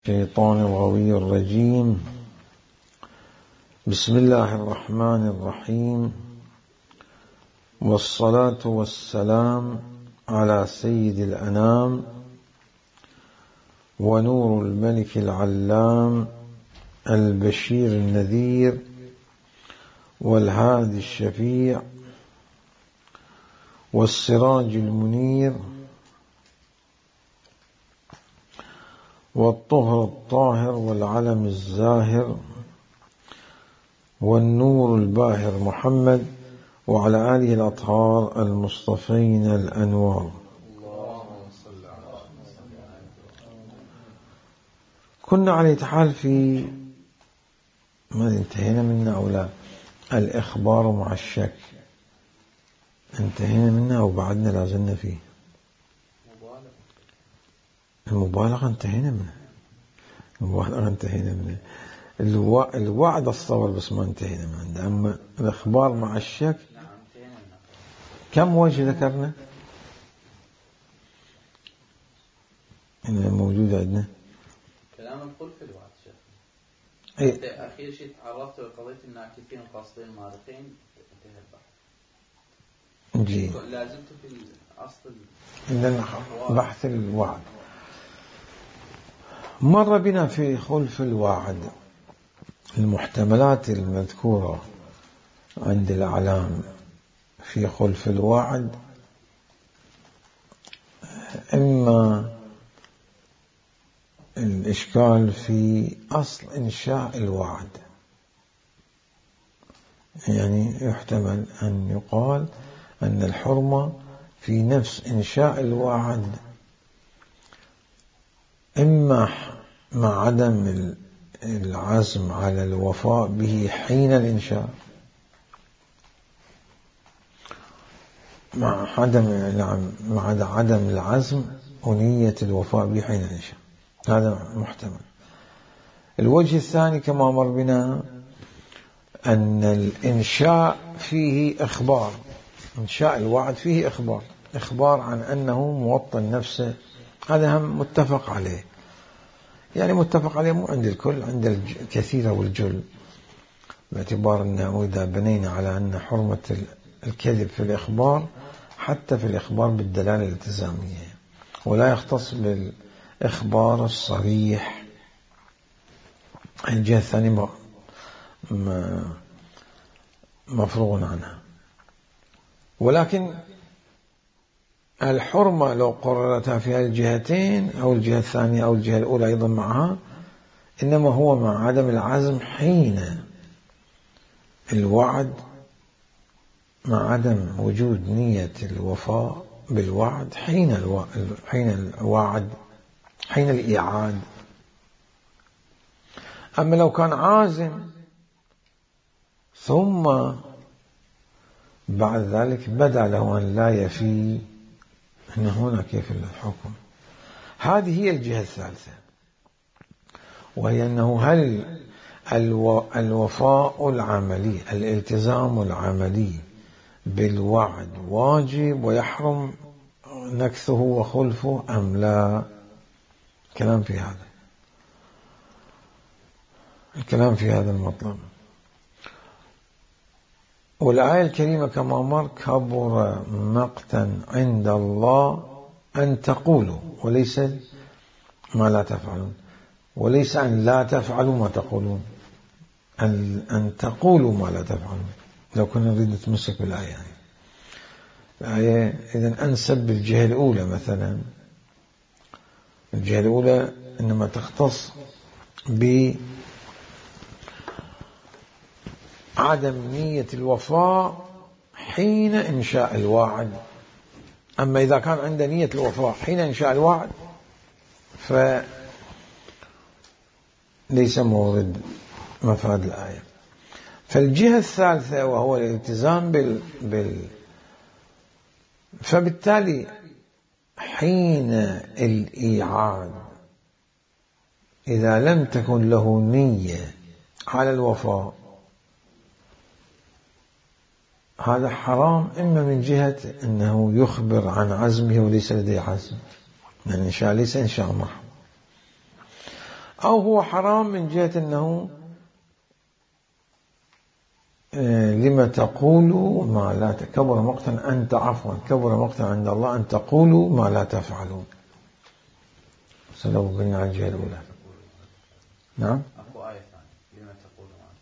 الشيطان الغوي الرجيم. بسم الله الرحمن الرحيم، والصلاة والسلام على سيد الأنام ونور الملك العلام البشير النذير والهادي الشفيع والسراج المنير والطهر الطاهر والعلم الزاهر والنور الباهر محمد وعلى آله الأطهار المصطفين الأنوار. كنا على حال في ما انتهينا منه أو لا؟ الإخبار مع الشك انتهينا منه أو بعدنا لازلنا فيه؟ المبالغة انتهينا منه. الوعد الصبر بس ما انتهينا منه. أما الإخبار مع الشك كم وجه ذكرنا إنه موجود عندنا؟ كلام القول في الوعد شيخ. إيه؟ أخير شيء تعرفت بقضية الناكثين القاصدين المارقين انتهى البحث. جي. لازلت في الأصل بحث الوعد. مر بنا في خلف الوعد المحتملات المذكورة عند الأعلام في خلف الوعد، إما الإشكال في أصل إنشاء الوعد، يعني يحتمل أن يقال أن الحرمة في نفس إنشاء الوعد، إما مع عدم العزم على الوفاء به حين الإنشاء، مع عدم العزم ونية الوفاء به حين الإنشاء. هذا محتمل. الوجه الثاني كما مر بنا أن الإنشاء فيه إخبار، إنشاء الوعد فيه إخبار عن أنه موطن نفسه. هذا هم متفق عليه، يعني متفق عليه مو عند الكل، عند الكثير والجل، باعتبار أنه إذا بنينا على أن حرمة الكذب في الإخبار حتى في الإخبار بالدلالة الالتزامية، ولا يختص بالإخبار الصريح. الجهة الثانية مفروغ عنها. ولكن الحرمة لو قررتها في هذه الجهتين أو الجهة الثانية أو الجهة الأولى أيضا معها، إنما هو مع عدم العزم حين الوعد، مع عدم وجود نية الوفاء بالوعد حين الإيعاد. أما لو كان عازم ثم بعد ذلك بدا له أن لا يفي، أن هنا كيف الحكم. هذه هي الجهة الثالثة، وهي أنه هل الوفاء العملي، الالتزام العملي بالوعد واجب ويحرم نكثه وخلفه أم لا؟ الكلام في هذا المطلب. والآية الكريمة كما مر: كبر مقتا عند الله أن تقولوا، وليس ما لا تفعلون، وليس أن لا تفعلوا ما تقولون، أن تقولوا ما لا تفعلون. لو كنا نريد نتمسك بالآية يعني. الآية إذن أنسب بالجهة الأولى. مثلا الجهة الأولى إنما تختص بعدم نية الوفاء حين إنشاء الوعد. أما إذا كان عند نية الوفاء حين إنشاء الوعد فليس مورد مفاد الآية. فالجهة الثالثة وهو الالتزام فبالتالي حين الإيعاد إذا لم تكن له نية على الوفاء هذا حرام، إما من جهة أنه يخبر عن عزمه وليس لديه عزم، يعني إنشاء ليس إنشاء محض، أو هو حرام من جهة أنه لما تقولوا ما لا كبر مقتا أنت عفوا كبر مقتا عند الله أن تقولوا ما لا تفعلون. سلوا بني على الجهة الأولى. نعم. أكو آية ثانية لما تقولوا ما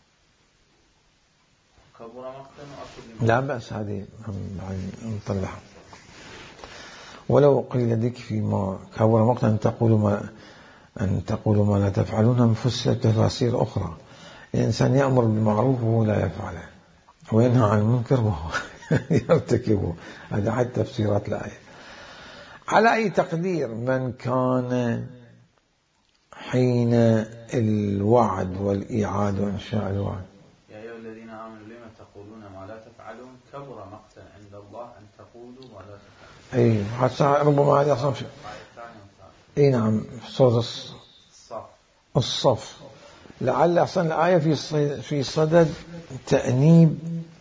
كبر مقتا لا بأس هذه نطلعها. ولو قيل لك فيما كبر مقتا أن تقولوا ما لا تفعلون مفسرة تفاسير أخرى. الإنسان يأمر بالمعروف وهو لا يفعله وينهى عن المنكر وهو يرتكبه. هذا حد تفسيرات الآية. على أي تقدير من كان حين الوعد والإيعاد وإنشاء الوعد يا أيها الذين آمنوا لما تقولون ما لا تفعلون كبر مقتا عند الله أن تقولوا ما لا تفعلون. أي حتى ربما هذه أصلا أي نعم صوت الصف. لعل أصلا الآية في صدد تأنيب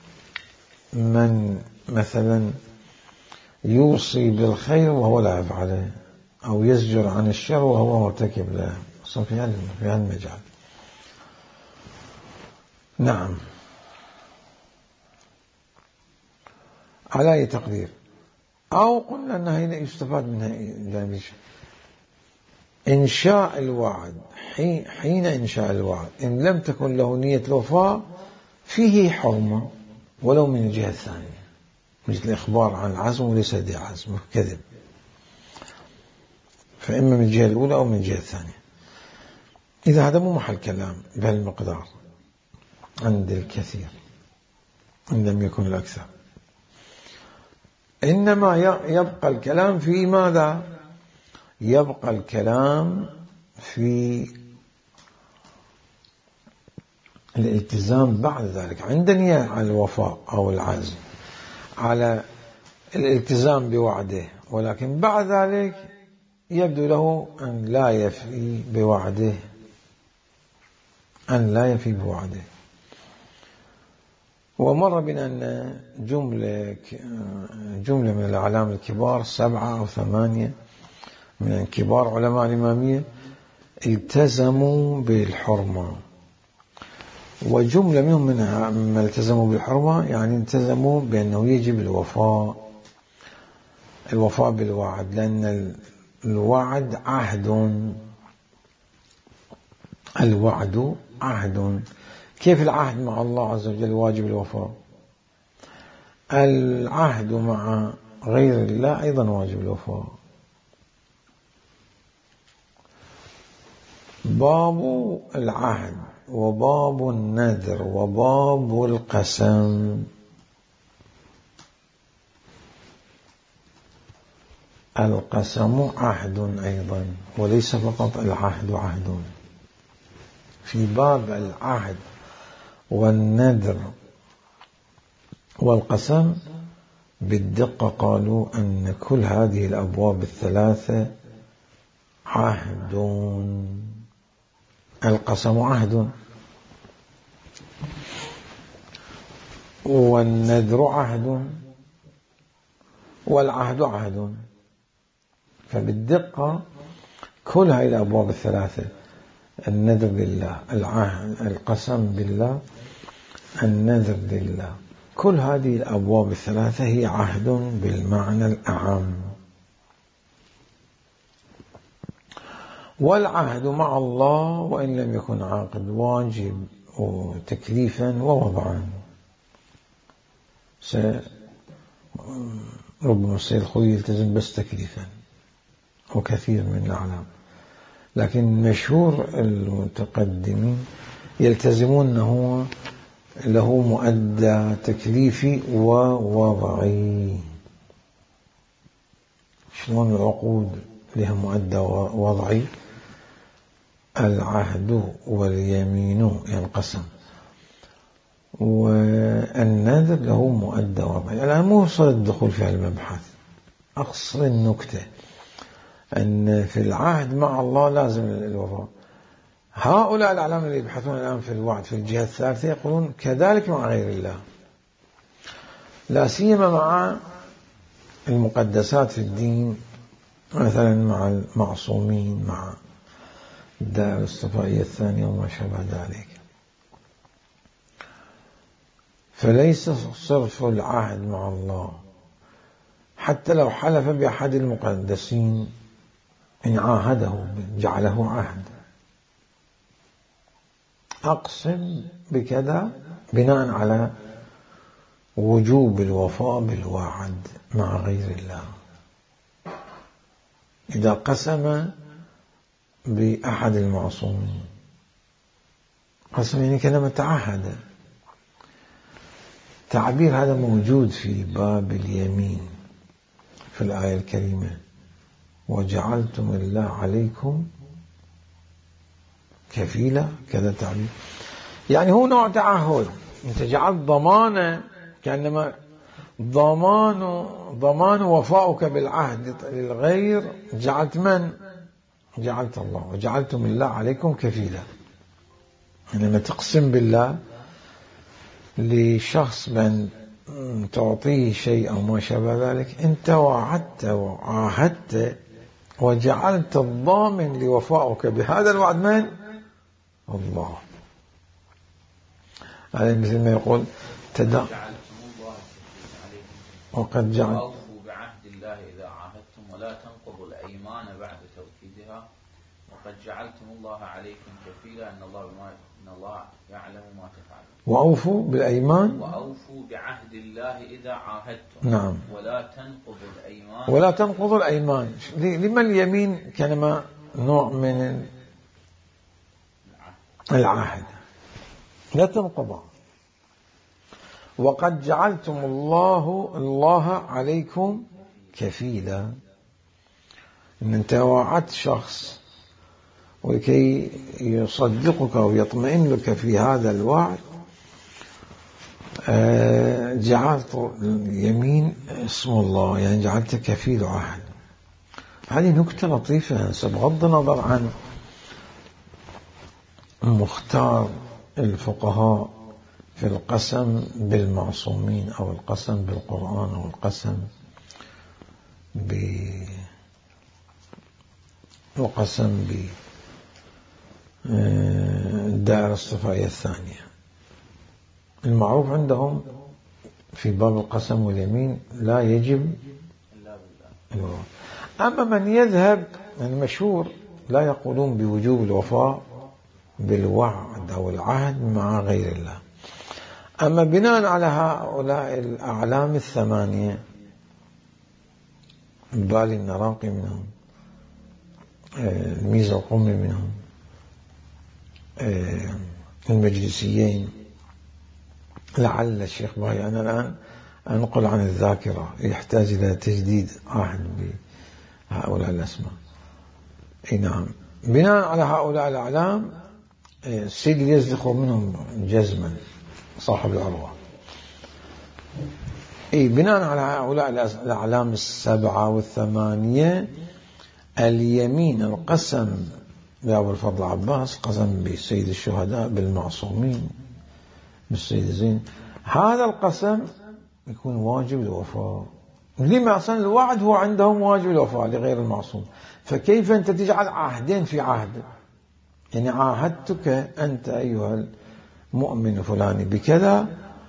من مثلا يوصي بالخير وهو لا يفعله أو يزجر عن الشر وهو مرتكب له. أصلا في هذا المجال. نعم. على أي تقدير أو قلنا أنها هنا يستفاد منها إنشاء الوعد. حين إنشاء الوعد إن لم تكن له نية الوفاء فيه حرمة ولو من الجهة الثانية، مثل الإخبار عن العزم وليس لديه عزم كذب، فإما من الجهة الأولى أو من الجهة الثانية. إذا هذا مو محل كلام بهالمقدار عند الكثير إن لم يكن الأكثر، إنما يبقى الكلام في ماذا؟ يبقى الكلام في الالتزام بعد ذلك عند نية على الوفاء أو العزم على الالتزام بوعده، ولكن بعد ذلك يبدو له أن لا يفي بوعده، ومر بنا أن جملة من الأعلام الكبار 7 أو 8 من كبار علماء الإمامية التزموا بالحرمة، وجملة منهم من التزموا بالحرمة يعني التزموا بأنه يجب الوفاء بالوعد، لأن الوعد عهد. كيف العهد مع الله عز وجل واجب الوفاء؟ العهد مع غير الله أيضا واجب الوفاء. باب العهد وباب النذر وباب القسم. القسم عهد أيضا وليس فقط العهد عهد. في باب العهد والنذر والقسم بالدقة قالوا أن كل هذه الأبواب الثلاثة عهد. القسم عهد والنذر عهد والعهد عهد، فبالدقة كل هذه الأبواب الثلاثة النذر بالله، القسم بالله، النذر بالله، كل هذه الأبواب الثلاثة هي عهد بالمعنى الأعم. والعهد مع الله وإن لم يكن عاقد واجب تكليفا ووضعا. ربما السيد الخوي يلتزم بس تكليفا وكثير من الأعلام، لكن مشهور المتقدمين يلتزمون أنه له مؤدى تكليفي ووضعي. شلون العقود لها مؤدى وضعي؟ العهد واليمين ينقسم، والنذر له مؤدى وضعي. الآن مو وصل الدخول في المبحث، أقصر النكتة أن في العهد مع الله لازم الوفاء. هؤلاء الأعلام اللي يبحثون الآن في الوعد في الجهة الثالثة يقولون كذلك مع غير الله، لا سيما مع المقدسات في الدين، مثلا مع المعصومين، مع الدائرة الاصطفائية الثانية وما شابه ذلك. فليس صرف العهد مع الله حتى لو حلف بأحد المقدسين إن عاهده جعله عهد، أقسم بكذا بناء على وجوب الوفاء بالوعد مع غير الله. إذا قسم بأحد المعصومين، قسم يعني كلمة تعهد. تعبير هذا موجود في باب اليمين في الآية الكريمة: وجعلتم الله عليكم كفيلا، كذا تعبير. يعني هو نوع تعهد، أنت جعلت ضمانة، كأنما ضمان وفاؤك بالعهد للغير. جعلت من؟ جعلت الله. وجعلتم الله عليكم كفيلا، لما تقسم بالله لشخص من تعطيه شيء أو ما شابه ذلك، أنت وعدت وعاهدت وجعلت الضامن لوفائك بهذا الوعد من؟ الله. هذا مثل ما يقول وقد جعل وأوفوا بعهد الله إذا عاهدتم ولا تنقضوا الأيمان بعد توكيدها وقد جعلتم الله عليكم كفيلا إن الله يعلم ما تفعلون. وأوفوا بالأيمان، وأوفوا بعهد الله إذا عاهدتم. نعم. ولا تنقضوا الأيمان. ولا تنقضوا الأيمان. لما اليمين كلمة نوع من العهد، لا تنقضها. وقد جعلتم الله عليكم كفيلا، إن أنت وعدت شخص ولكي يصدقك ويطمئن لك في هذا الوعد، جعلت اليمين اسم الله، يعني جعلت كفيل عهد. هذه نكتة لطيفة بغض النظر عن مختار الفقهاء في القسم بالمعصومين أو القسم بالقرآن أو القسم بالدائرة الاصطفائية الثانية. المعروف عندهم في باب القسم واليمين لا يجب إلا بالله. أما من يذهب المشهور لا يقولون بوجوب الوفاء بالوعد أو العهد مع غير الله. أما بناء على هؤلاء الأعلام الثمانية، بالي النراقي منهم، الميزة القمي منهم، المجلسيين، لعل الشيخ باي، أنا الآن أنقل عن الذاكرة، يحتاج إلى تجديد عهد بهؤلاء الأسماء. نعم. بناء على هؤلاء الأعلام السيد يزدخ منهم جزما صاحب العروة. بناء على هؤلاء الأعلام السبعة والثمانية، اليمين القسم بأبو الفضل عباس، قسم بسيد الشهداء بالمعصومين بالسيد زين، هذا القسم يكون واجب الوفاء. لما أصلا الوعد هو عندهم واجب الوفاء لغير المعصوم، فكيف أنت تجعل عهدين في عهد؟ يعني عاهدتك أنت أيها المؤمن فلاني بكذا،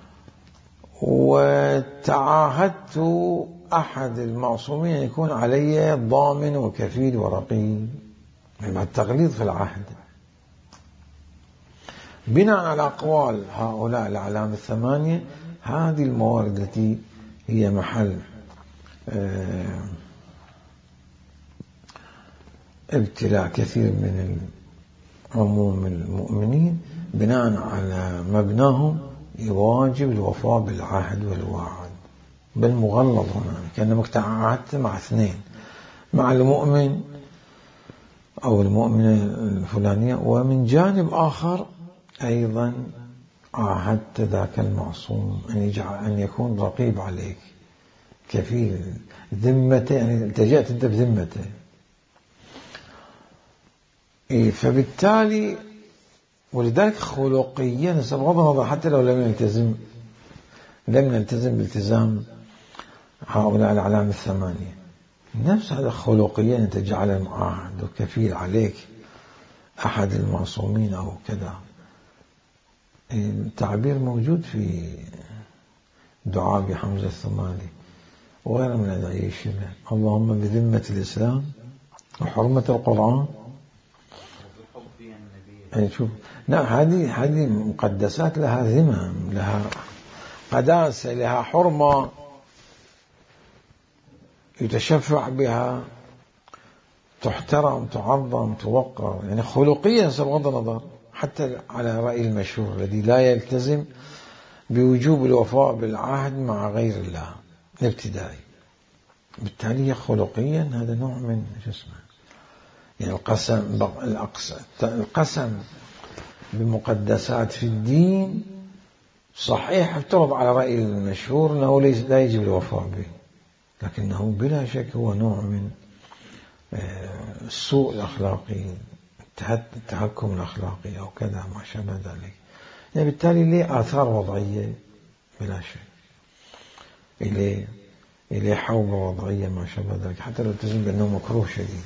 وتعاهدت أحد المعصومين يكون علي ضامن وكفيل ورقيب، مع التغليظ في العهد. بناء على أقوال هؤلاء الأعلام الثمانية، هذه الموارد التي هي محل ابتلاء كثير من عموم المؤمنين، بناء على مبناهم يواجب الوفاء بالعهد والوعد بالمغلظ. هنا كأنك تعاهدت مع اثنين، مع المؤمن أو المؤمنة الفلانية، ومن جانب آخر أيضا عاهدت ذاك المعصوم أن يكون رقيب عليك كفيل ذمته، يعني التجأت أنت بذمته. فبالتالي ولذلك خلقيا بغض النظر حتى لو لم نلتزم بالتزام هؤلاء الأعلام الثمانية، نفس هذا خلقيا أن تجعل معاهد وكفيل عليك أحد المعصومين أو كذا. التعبير موجود في دعاء بحمزة الثمالي وغيره من أدعية الشبه. اللهم بذمة الإسلام وحرمة القرآن. يعني شوف، نعم، هذه مقدسات لها ذمم، لها قداسة، لها حرمة يتشفع بها، تحترم، تعظم، توقر، يعني خلقيا بغض النظر حتى على رأي المشهور الذي لا يلتزم بوجوب الوفاء بالعهد مع غير الله الابتدائي. بالتالي خلقيا هذا نوع من جسمه، يعني القسم بمقدسات في الدين صحيح افترض على رأي المشهور أنه لا يجب الوفاء به، لكنه بلا شك هو نوع من السوء الأخلاقي، التهكم الأخلاقي أو كذا ما شابه ذلك. يعني بالتالي ليه آثار وضعية بلا شك، إليه حوبة وضعية ما شابه ذلك، حتى لو تزن بأنه مكروه شديد.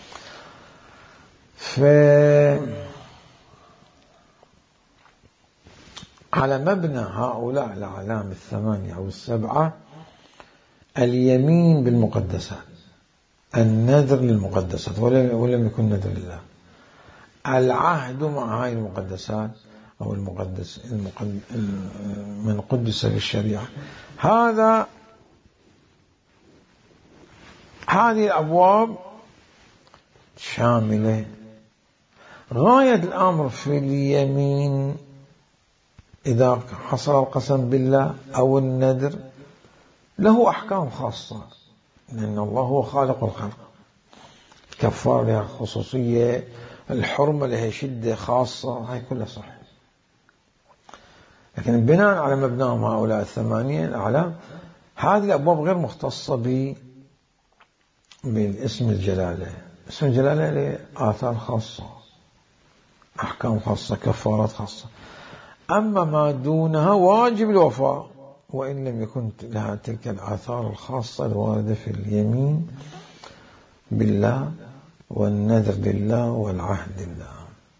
على مبنى هؤلاء الأعلام الثمانية أو السبعة اليمين بالمقدسات، النذر للمقدسات ولم يكن نذر لله، العهد مع هاي المقدسات أو من قدس بالشريعة. هذه الأبواب شاملة. غاية الأمر في اليمين إذا حصل القسم بالله أو النذر له أحكام خاصة، لأن الله هو خالق الخلق، كفار لها خصوصية، الحرمة لها شدة خاصة، هاي كلها صح. لكن بناء على مبناهم هؤلاء الثمانية الأعلام هذه الأبواب غير مختصة بالاسم الجلالة. اسم الجلالة له آثار خاصة، أحكام خاصة، كفارات خاصة. أما ما دونها واجب الوفاء وإن لم يكن لها تلك الآثار الخاصة الواردة في اليمين بالله والنذر لله والعهد لله.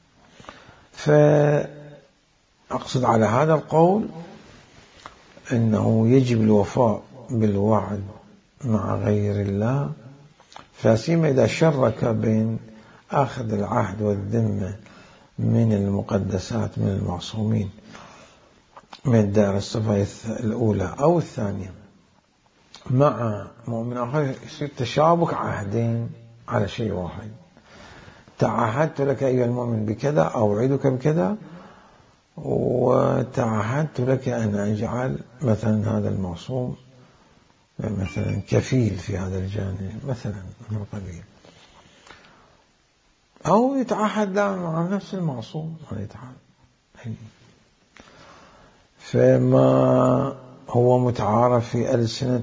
فأقصد على هذا القول أنه يجب الوفاء بالوعد مع غير الله، فسيما إذا شرك بين أخذ العهد والذمة من المقدسات من المعصومين من الدائرة الصفائية الأولى أو الثانية مع مؤمن آخر، يصير تشابك عهدين على شيء واحد. تعهدت لك أيها المؤمن بكذا، أوعدك بكذا، وتعهدت لك أن أجعل مثلا هذا المعصوم مثلا كفيل في هذا الجانب مثلا من القبيل، أو يتعهد مع نفس المعصوم يتعهد. فما هو متعارف في ألسنة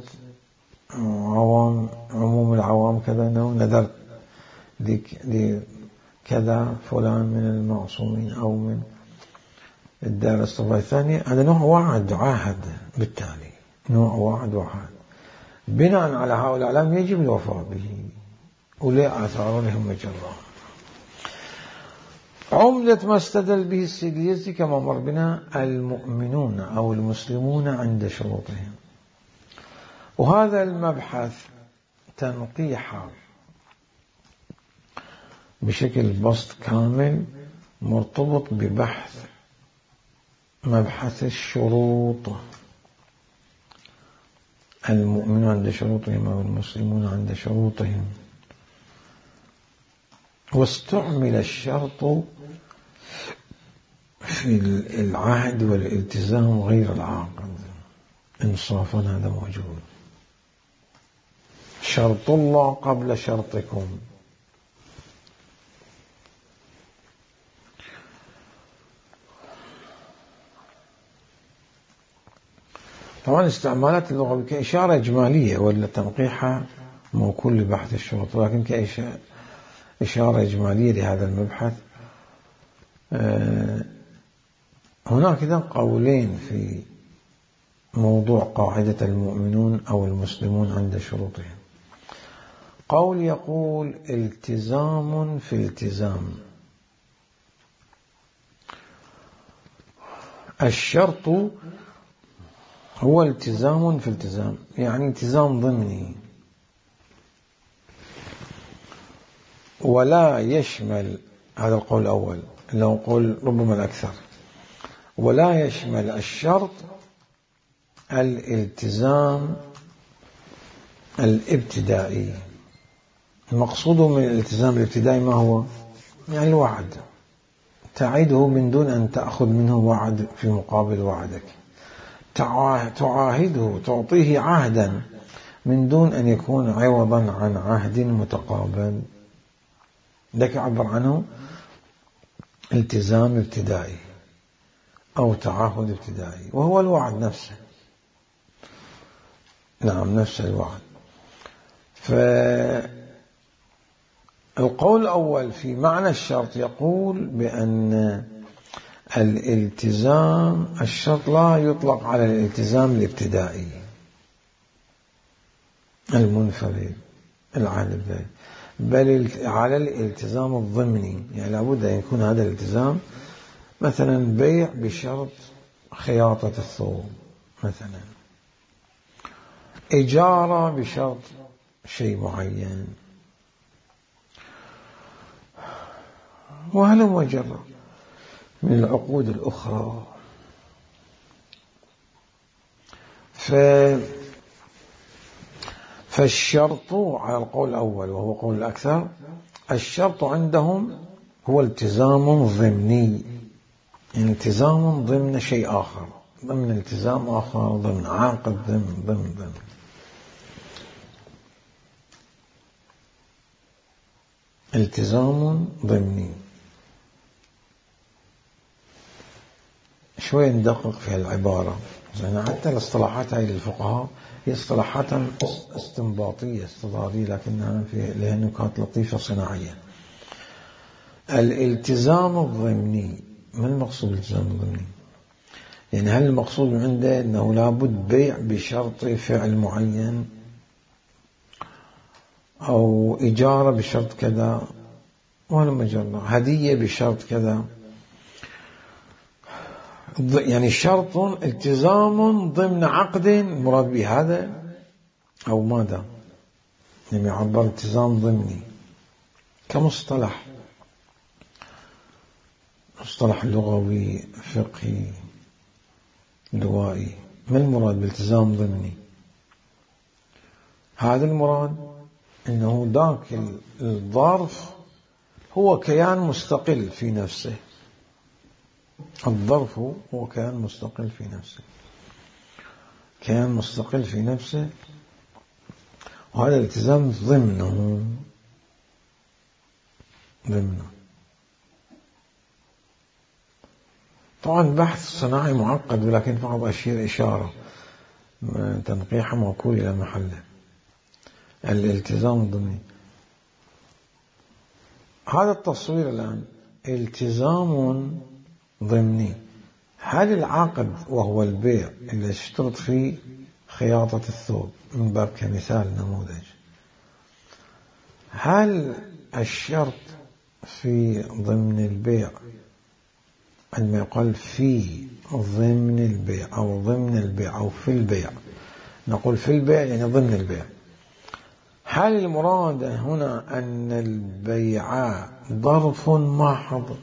عموم العوام كذا، أنه نذرت لكذا فلان من المعصومين أو من الدائرة الصفائية الثانية، هذا نوع وعد عهد، بالتالي نوع وعد بناء على هؤلاء الأعلام يجب الوفاء به ولا آثار لهم مجرى. عمدة ما استدل به السيديزي كما مر بنا المؤمنون أو المسلمون عند شروطهم، وهذا المبحث تنقيح بشكل بسط كامل مرتبط ببحث مبحث الشروط. المؤمنون عند شروطهم أو المسلمون عند شروطهم، واستعمل الشرط في العهد والالتزام غير العاقد إنصافا، هذا موجود. شرط الله قبل شرطكم. طبعا استعمالات اللغة كإشارة إجمالية ولا تنقيحها موكول لبحث الشروط، لكن كإشارة إجمالية لهذا المبحث. هناك إذن قولين في موضوع قاعدة المؤمنون أو المسلمون عند شروطهم. قول يقول التزام في التزام، الشرط هو التزام في التزام، يعني التزام ضمني، ولا يشمل، هذا القول الأول اللي هو قول ربما الأكثر، ولا يشمل الشرط الالتزام الابتدائي. المقصود من الالتزام الابتدائي ما هو؟ يعني الوعد، تعيده من دون أن تأخذ منه وعد في مقابل وعدك، تعاهده، تعطيه عهدا من دون أن يكون عوضا عن عهد متقابل. ذلك عبر عنه التزام ابتدائي أو تعهد ابتدائي، وهو الوعد نفسه. نعم، نفس الوعد. فالقول الأول في معنى الشرط يقول بأن الالتزام، الشرط لا يطلق على الالتزام الابتدائي المنفرد العهد الابتدائي، بل على الالتزام الضمني. يعني لابد أن يكون هذا الالتزام مثلا بيع بشرط خياطة الثوب، مثلا إجارة بشرط شيء معين، وهل وجر من العقود الأخرى. فالشرط على القول الأول وهو قول الأكثر، الشرط عندهم هو التزام ضمني، يعني التزام ضمن شيء آخر، ضمن التزام آخر، ضمن عقد، ضمن التزام ضمني. شوي ندقق في العبارة، يعني حتى الاصطلاحات هاي للفقهاء هي اصطلاحات استنباطية استظهارية، لكنها لها نكات لطيفة صناعية. الالتزام الضمني، ما المقصود بالالتزام الضمني؟ يعني هل المقصود من عنده أنه لابد بيع بشرط فعل معين، أو إجارة بشرط كذا، ولا مجرد هدية بشرط كذا؟ يعني شرط التزام ضمن عقد مراد به هذا أو ماذا؟ يعني يعبر التزام ضمني كمصطلح، مصطلح لغوي فقهي دوائي. ما المراد بالتزام ضمني؟ هذا المراد إنه ذاك الظرف هو كيان مستقل في نفسه، الظرف هو كيان مستقل في نفسه، كيان مستقل في نفسه، وهذا الالتزام ضمنه. طبعا بحث صناعي معقد، ولكن فقط أشير إشارة تنقيح موكول إلى محله. الالتزام الضمني، هذا التصوير الآن التزام ضمني. هل العقد وهو البيع اللي اشترط فيه خياطة الثوب من باب كمثال نموذج، هل الشرط في ضمن البيع، عندما يقال في ضمن البيع أو ضمن البيع أو في البيع، نقول في البيع يعني ضمن البيع، هل المراد هنا أن البيع ظرف محض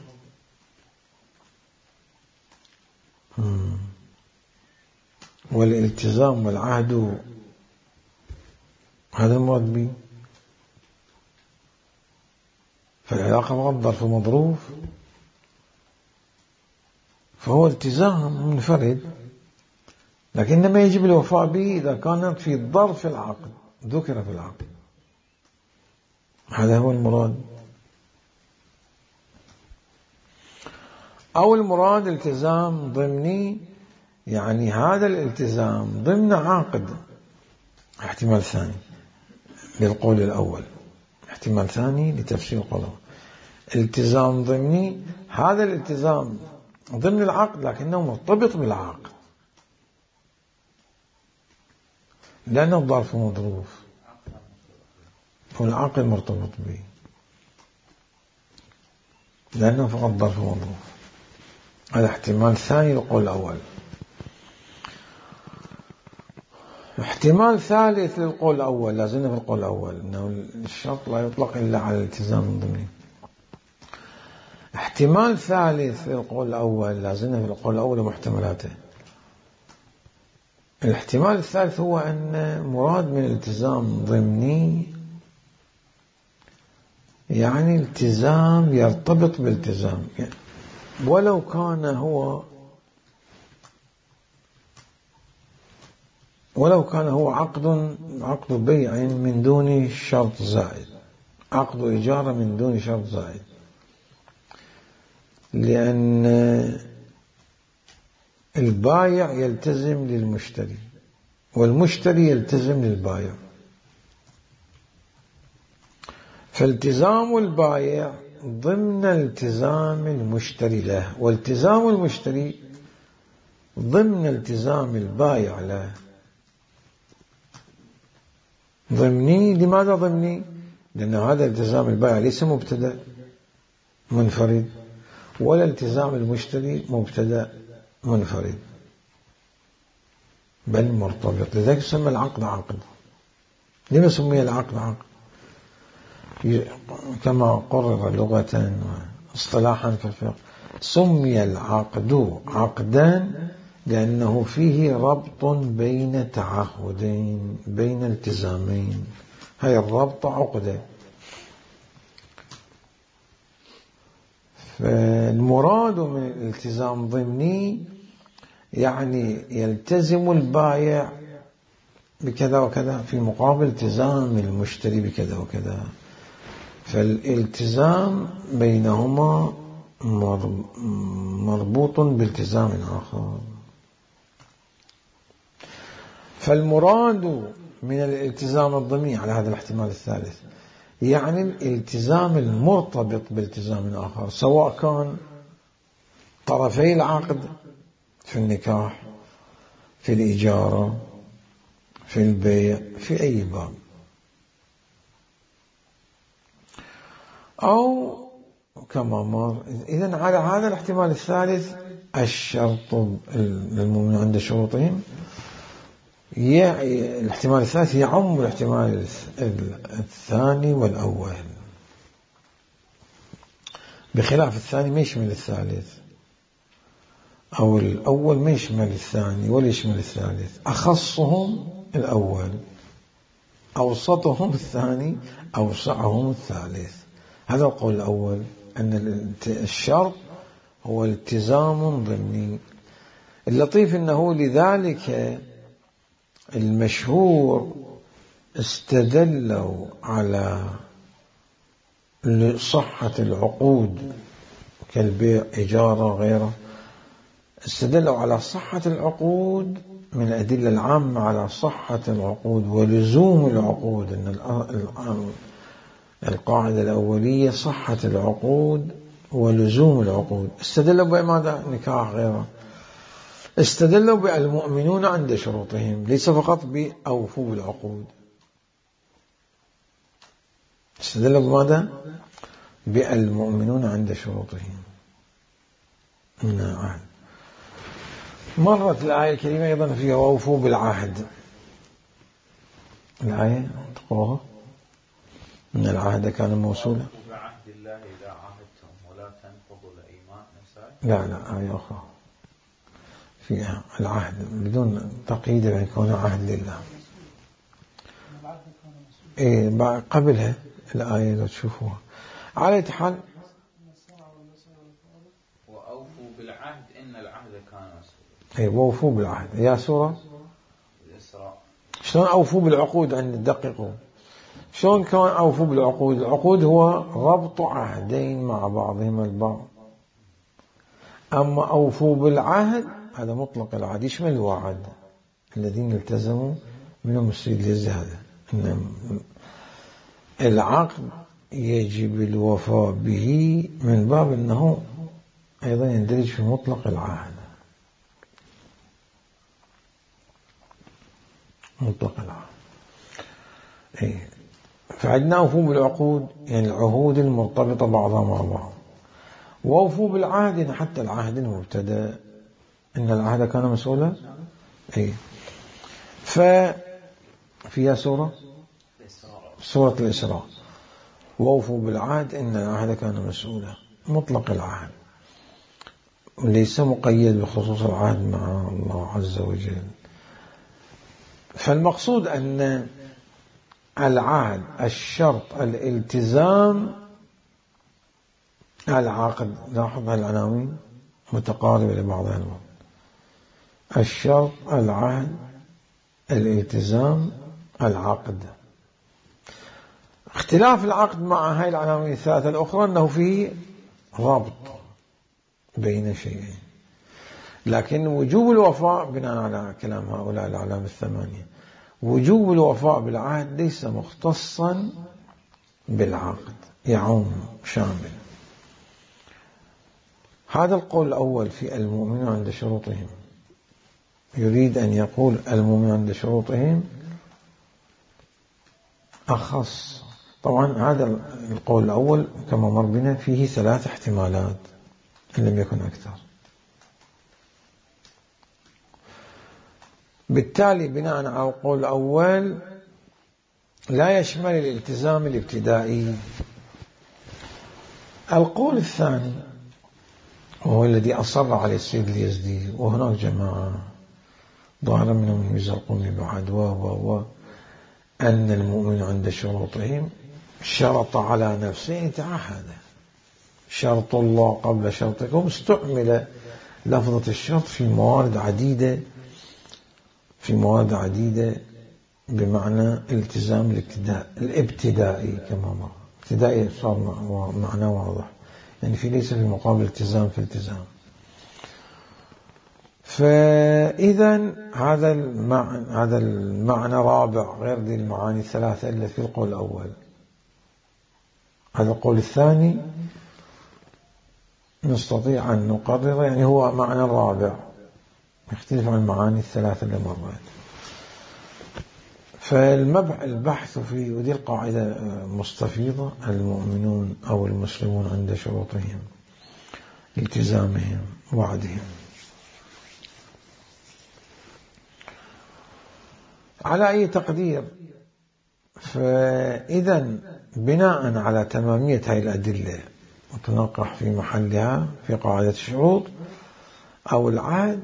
والالتزام والعهد هذا المراد به؟ فالعلاقة فقط ظرف مظروف، فهو التزام منفرد، لكن ما يجب الوفاء به إذا كانت في ظرف العقد، ذكر في العقد. هذا هو المراد. أو المراد التزام ضمني، يعني هذا الالتزام ضمن عقد. احتمال ثاني للقول الأول، احتمال ثاني لتفسير القول. التزام ضمني، هذا الالتزام ضمن العقد لكنه مرتبط بالعقد، لأنه ظرف مظروف والعقد مرتبط به، لأنه فقط ظرف مظروف. هذا احتمال ثاني للقول الأول. احتمال ثالث للقول الأول، لازلنا في القول الأول، أنه الشرط لا يطلق إلا على الالتزام الضمني. احتمال ثالث للقول الأول، لازلنا في القول الأول ومحتملاته. الاحتمال الثالث هو أن مراد من الالتزام ضمني يعني التزام يرتبط بالتزام، ولو كان هو عقد بيع من دون شرط زائد، عقد إجارة من دون شرط زائد، لأن البايع يلتزم للمشتري والمشتري يلتزم للبايع، فالتزام البايع ضمن التزام المشتري له، والتزام المشتري ضمن التزام البايع له. ضمني. لماذا ضمني؟ لأن هذا التزام البائع ليس مبتدأ منفرد، ولا التزام المشتري مبتدأ منفرد، بل مرتبط. لذلك يسمى العقد عقد. لما سمي العقد عقد؟ كما قرر لغة واصطلاحا في الفقه، سمي العقد عقدا لأنه فيه ربط بين تعهدين، بين التزامين، هاي الربط عقدة. فالمراد من الالتزام ضمني يعني يلتزم البائع بكذا وكذا في مقابل التزام المشتري بكذا وكذا، فالالتزام بينهما مربوط بالتزام آخر. فالمراد من الالتزام الضمني على هذا الاحتمال الثالث يعني الالتزام المرتبط بالتزام آخر، سواء كان طرفي العقد في النكاح، في الإجارة، في البيع، في أي باب، أو كما مر. إذن على هذا الاحتمال الثالث الشرط المؤمن عند شروطهم، الاحتمال الثالث يعم الاحتمال الثاني والأول، بخلاف الثاني ما يشمل الثالث، أو الأول ما يشمل الثاني ولا يشمل الثالث. أخصهم الأول، أوسطهم الثاني، أوسعهم الثالث. هذا القول الأول، أن الشرط هو التزام ضمني. اللطيف أنه لذلك المشهور استدلوا على صحة العقود كالبيع، إجارة، غيره، استدلوا على صحة العقود من الأدلة العامة على صحة العقود ولزوم العقود، أن القاعدة الأولية صحة العقود ولزوم العقود. استدلوا بماذا؟ نكاح، غيره. استدلوا بالمؤمنون عند شروطهم، ليس فقط بأوفوا بالعقود. استدلوا بماذا؟ بالمؤمنون عند شروطهم من العهد. مرت الآية الكريمة أيضا فيها وأوفوا بالعهد. الآية تقرأها. إن العهد كان موصولا. بعهد الله إذا عاهدتم ولا تنقضوا الأيمان. لا آية أخرى فيها العهد بدون تقييد بأن يكون عهد لله. قبلها الآية لو تشوفوها. على حال وأوفوا بالعهد إن العهد كان مسؤولا. وأوفوا بالعهد يا سورة الإسراء. شلون أوفوا بالعقود؟ عند دققوا شلون كان أوفوا بالعقود؟ العقود هو ربط عهدين مع بعضهما البعض. أما أوفوا بالعهد هذا مطلق العهد، يشمل الوعد الذين التزموا منهم السيد للزهادة. إن العقد يجب الوفاء به من باب أنه أيضا يندرج في مطلق العهد. مطلق العهد. فعندنا أوفوا بالعقود يعني العهود المرتبطة بعضها مع بعض، وأوفوا بالعهد، حتى العهد المبتدأ إن العهد كان مسؤولا. أي ففيها سورة الإسراء، وأوفوا بالعهد إن العهد كان مسؤولا، مطلق العهد وليس مقيد بخصوص العهد مع الله عز وجل. فالمقصود أن العهد الشرط الالتزام العقد. لاحظ العناوين متقاربة لبعضها البعض. الشرط العهد الالتزام العقد. اختلاف العقد مع هاي العناوين الثلاثة الأخرى أنه فيه رابط بين شيئين، لكن وجوب الوفاء بناء على كلام هؤلاء الأعلام الثمانية، وجوب الوفاء بالعهد ليس مختصا بالعقد، يعم شامل. هذا القول الأول في المؤمنون عند شروطهم، يريد أن يقول المؤمنون عند شروطهم أخص. طبعا هذا القول الأول كما مر بنا فيه 3 احتمالات إن لم يكن أكثر. بالتالي بناء على القول الأول لا يشمل الالتزام الابتدائي. القول الثاني وهو الذي أصر عليه السيد اليزدي، وهناك جماعة ظاهر منهم الميزة القومي بعد أن المؤمن عند شروطهم شرط على نفسه يتعهد. شرط الله قبل شرطكم. استعمل لفظة الشرط في موارد عديدة بمعنى الالتزام الابتدائي كما مر. ابتدائي صار معنى واضح، يعني ليس في مقابل التزام في التزام. فإذا هذا المعنى رابع غير ذي المعاني الثلاثة إلا في القول الأول. هذا القول الثاني نستطيع أن نقرر يعني هو معنى رابع يختلف عن المعاني الثلاثة اللي مرت. فالبحث في ودي القاعدة مستفيضة: المؤمنون أو المسلمون عند شروطهم، التزامهم، وعدهم. على أي تقدير، فإذا بناء على تمامية هذه الأدلة وتناقح في محلها في قاعدة الشروط أو العهد،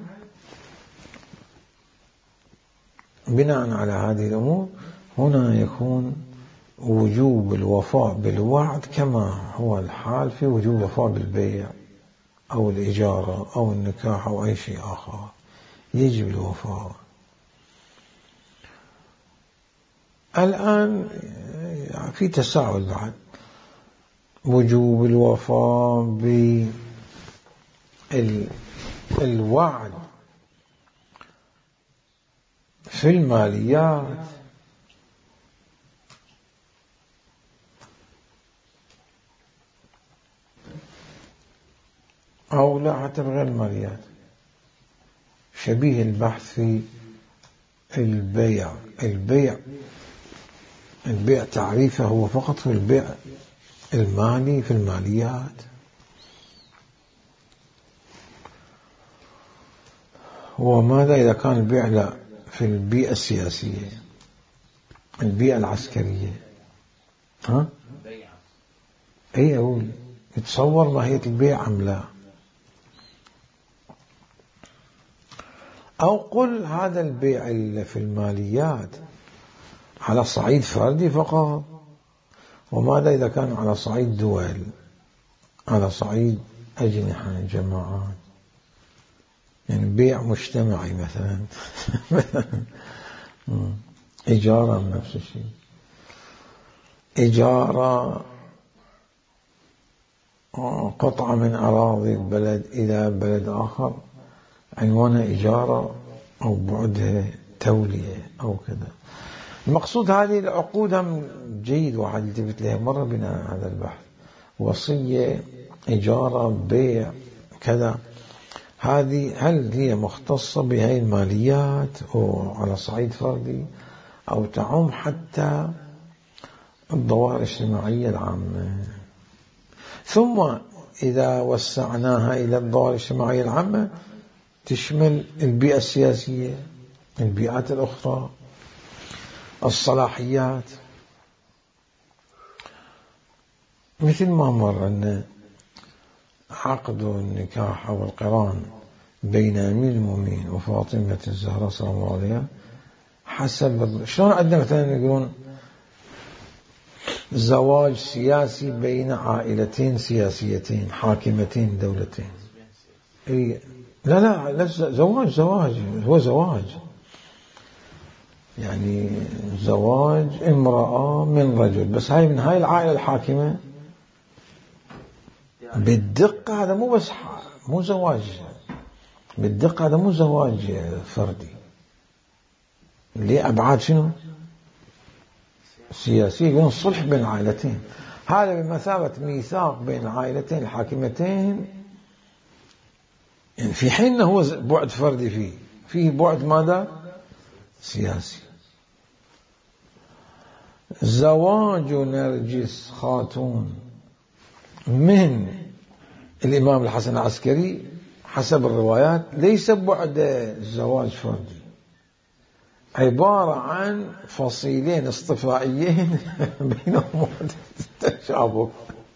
بناء على هذه الأمور هنا يكون وجوب الوفاء بالوعد كما هو الحال في وجوب الوفاء بالبيع أو الإجارة أو النكاح أو أي شيء آخر، يجب الوفاء. الآن في تساؤل بعد: وجوب الوفاء بالوعد في الماليات أو لا حتى بغير الماليات. شبيه البحث في البيع. البيع تعريفه هو فقط في البيع المالي في الماليات. وماذا إذا كان البيع لا في البيئة السياسية، البيئة العسكرية؟ أي أقول يتصور ماهية البيع أم لا؟ أو قل هذا البيع اللي في الماليات على صعيد فردي فقط. وماذا إذا كان على صعيد دول، على صعيد أجنحة جماعات، يعني بيع مجتمعي مثلا إجارة نفس الشيء، إجارة قطعة من أراضي بلد إلى بلد آخر عنوانها إجارة أو بعدها تولية أو كذا. المقصود هذه العقود جيد واحد التفت لها مرة بنا هذا البحث: وصية، إجارة، بيع، كذا. هذه هل هي مختصة بهاي الماليات أو على صعيد فردي، أو تعم حتى الظواهر الاجتماعية العامة؟ ثم إذا وسعناها إلى الظواهر الاجتماعية العامة تشمل البيئة السياسية، البيئات الأخرى، الصلاحيات، مثل ما مر أن عقد النكاح أو القران بين أمير المؤمنين وفاطمة الزهراء صلى الله عليه حسب شلون عندنا مثلا يقولون زواج سياسي بين عائلتين سياسيتين حاكمتين دولتين. لا زواج هو زواج، يعني زواج امرأة من رجل، بس هاي من هاي العائلة الحاكمة بالدقة. هذا مو بس مو زواج بالدقة، هذا مو زواج فردي، ليه أبعاد شنو سياسية، يقولون صلح بين عائلتين، هذا بمثابة ميثاق بين العائلتين الحاكمتين، يعني في حين هو بعد فردي فيه بعد ماذا سياسي. زواج نرجس خاتون من الإمام الحسن العسكري حسب الروايات ليس بعد زواج فردي، عبارة عن فصيلين اصطفائيين بينهم تشابه،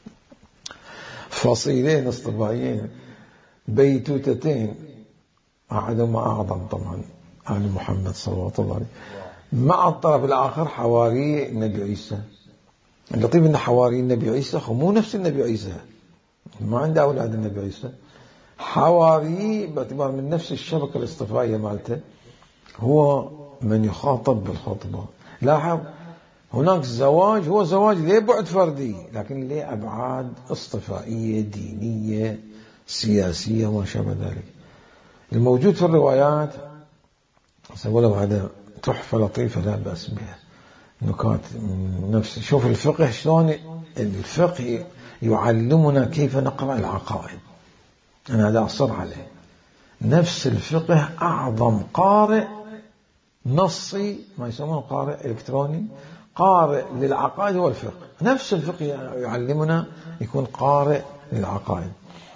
فصيلين اصطفائيين بيتوتتين، أحدهما أعظم طبعا آل محمد صلى الله عليه، مع الطرف الآخر حواري النبي عيسى. اللطيف أن حواري النبي عيسى مو نفس النبي عيسى، ما عنده أولاد النبي عيسى، حواري باعتبار من نفس الشبكة الاصطفائية مالته، هو من يخاطب بالخطبة. لاحظ هناك زواج هو زواج ليه بعد فردي، لكن ليه أبعاد اصطفائية دينية سياسية وما شابه ذلك. الموجود في الروايات ولو هذا تحفة لطيفة لا بأس بها، نكات نفس. شوف الفقه شلون الفقه يعلمنا كيف نقرأ العقائد، أنا هذا أصر عليه. نفس الفقه أعظم قارئ نصي، ما يسمونه قارئ إلكتروني، قارئ للعقائد هو الفقه. نفس الفقه يعلمنا يكون قارئ للعقائد.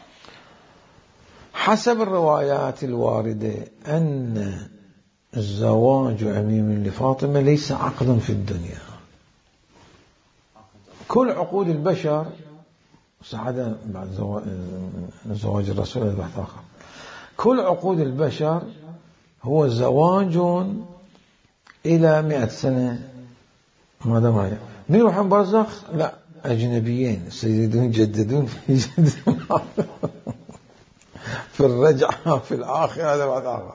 حسب الروايات الواردة أن الزواج أميم لفاطمة ليس عقدا في الدنيا. كل عقود البشر سعادة بعد زواج الرسول البحث آخر، كل عقود البشر هو زواج إلى 100 سنة. ماذا معي من يروح برزخ؟ لا، أجنبيين سيدون يجددون في الرجعة في الآخرة. هذا بعد آخر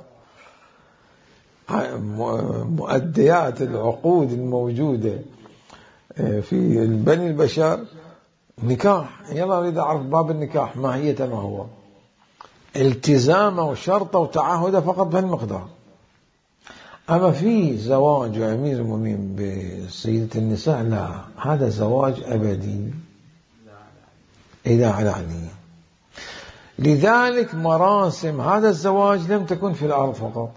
مؤديات العقود الموجودة في بني البشر نكاح. يلا أريد أعرف باب النكاح ماهية ما هو، التزامه وشرطه وتعهده فقط بهالمقدار. أما في زواج أمير المؤمنين بسيدة النساء لا، هذا زواج أبدي إذا على علي. لذلك مراسم هذا الزواج لم تكن في الأرض فقط،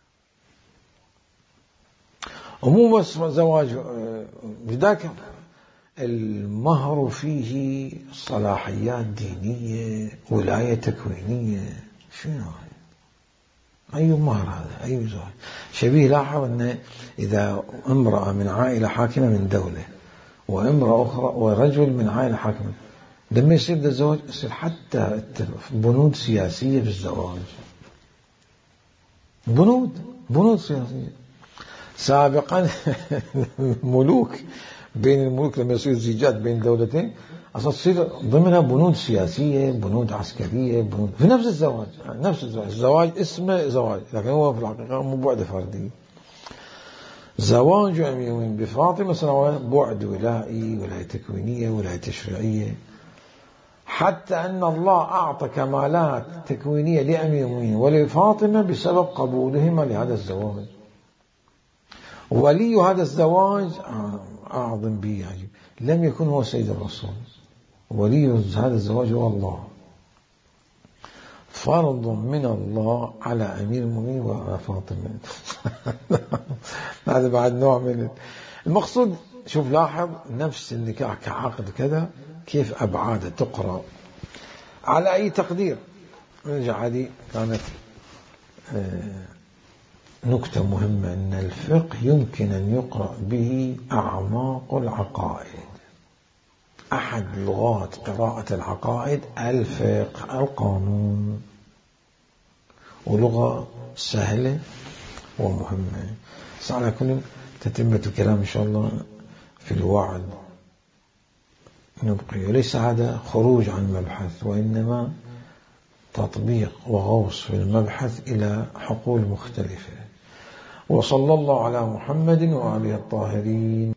ومو بس زواج، بذاك المهر فيه صلاحيات دينية، ولاية تكوينية. شنو أي مهر هذا؟ أي زواج شبيه؟ لاحظ أن إذا امرأة من عائلة حاكمة من دولة وامرأة أخرى ورجل من عائلة حاكمة، لما يصير ده الزواج يصير حتى بنود سياسية في الزواج، بنود سياسية. سابقا الملوك بين الملوك لما يصير زيجات بين دولتين أصلا تصير ضمنها بنود سياسية، بنود عسكرية، بنود في نفس الزواج. نفس الزواج اسمه زواج، لكن هو في الحقيقة مو بعد فردي. زواج أمير المؤمنين بفاطمة سنوات بعد ولائي، ولاية تكوينية، ولاية تشريعية، حتى أن الله أعطى كمالات تكوينية لأمير المؤمنين ولفاطمة بسبب قبولهما لهذا الزواج. ولي هذا الزواج أعظم به عجيب، لم يكن هو سيد الرسول، ولي هذا الزواج هو الله، فرض من الله على أمير المؤمنين وفاطمة. هذا بعد نوع من المقصود. شوف لاحظ نفس النكاح كعقد كذا كيف أبعاده تقرأ. على أي تقدير. نرجع، هذه كانت نكتة مهمة، أن الفقه يمكن أن يقرأ به أعماق العقائد. أحد لغات قراءة العقائد الفقه، القانون، ولغة سهلة ومهمة. على كل تتمة الكلام إن شاء الله في الوعد نبقي، وليس هذا خروج عن مبحث، وإنما تطبيق وغوص في المبحث إلى حقول مختلفة. وصلى الله على محمد وآله الطاهرين.